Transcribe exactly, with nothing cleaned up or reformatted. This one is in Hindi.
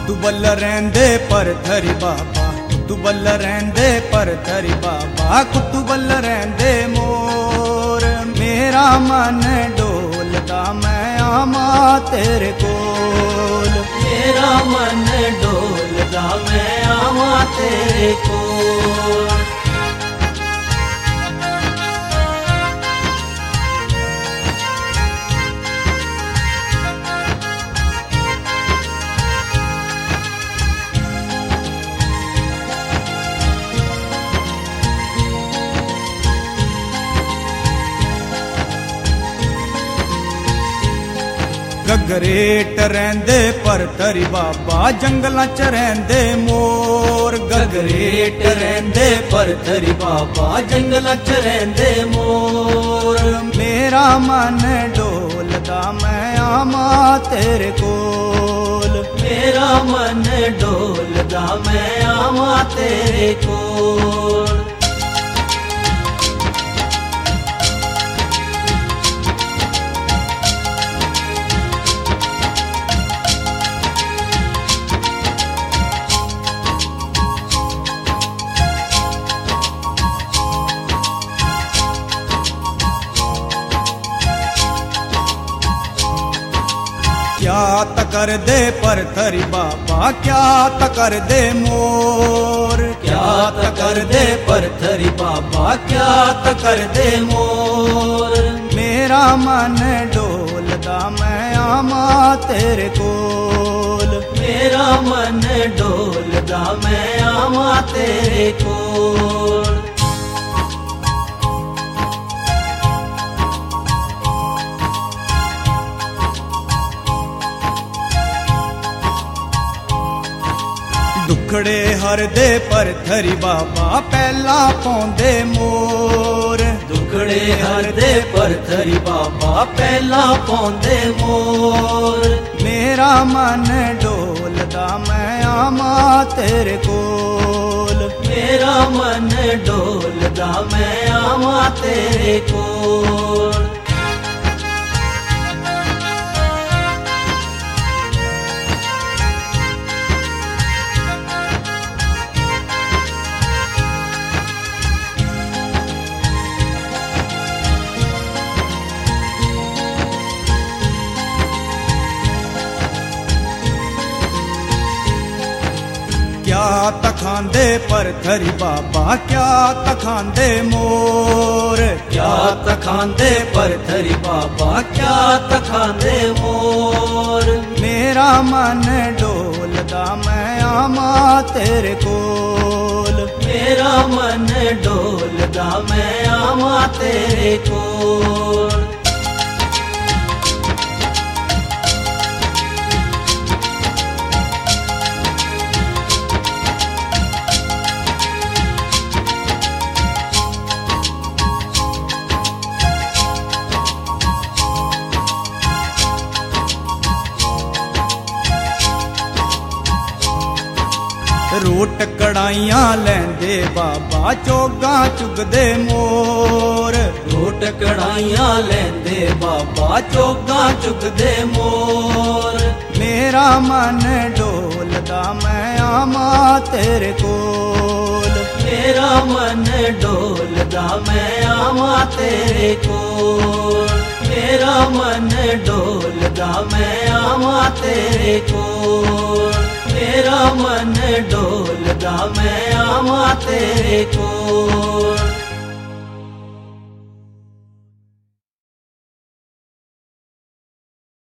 तू बल रहंदे पर धरी बाबा, तू बल रहंदे पर धरी बाबा, कुतू बल रहंदे मोर। मेरा मन डोलदा मैं आमा तेरे कोल, मेरा मन डोलदा मैं आवा तेरे कोल। गगरेट रहंदे पर धरी बाबा, जंगलां च रहंदे मोर। गगरेट रहंदे पर धरी बाबा, जंगलां च रहंदे मोर। मेरा मन डोलदा मैं आमा तेरे कोल, मेरा मन डोलदा मैं आवा तेरे कोल। क्या त कर दे पर धरी बाबा, क्या त कर दे मोर। क्या त कर दे पर धरी बाबा, क्या त कर दे मोर। मेरा मन डोलदा मैं आमा तेरे कोल, मेरा मन डोलदा मैं आवा तेरे कोल। दुखड़े हर दे पर धरी बाबा, पहला पौंदे मोर। दुखड़े हर दे पर धरी बाबा, पहला पौंदे मोर। मेरा मन डोलदा मैं आमा तेरे कोल, मेरा मन डोलदा मैं आवा तेरे कोल। क्या त खांदे पर धरी बाबा, क्या त खांदे मोर। क्या त खांदे पर धरी बाबा, क्या त खांदे मोर। मेरा मन डोलदा मैं आमा तेरे कोल, मेरा मन डोलदा मैं आवा तेरे कोल। रोट कड़ाइयां लैंदे बाबा, चोगा चुगदे मोर। रोट कड़ाइयां लैंदे बाबा, चोगा चुगदे मोर। मेरा मन डोलदा मैं आमा तेरे कोल, मेरा मन डोलदा मैं आवा तेरे कोल। मेरा मन डोलदा मैं आवा तेरे कोल। मेरा मन डोलदा मैं आवा तेरे कोल।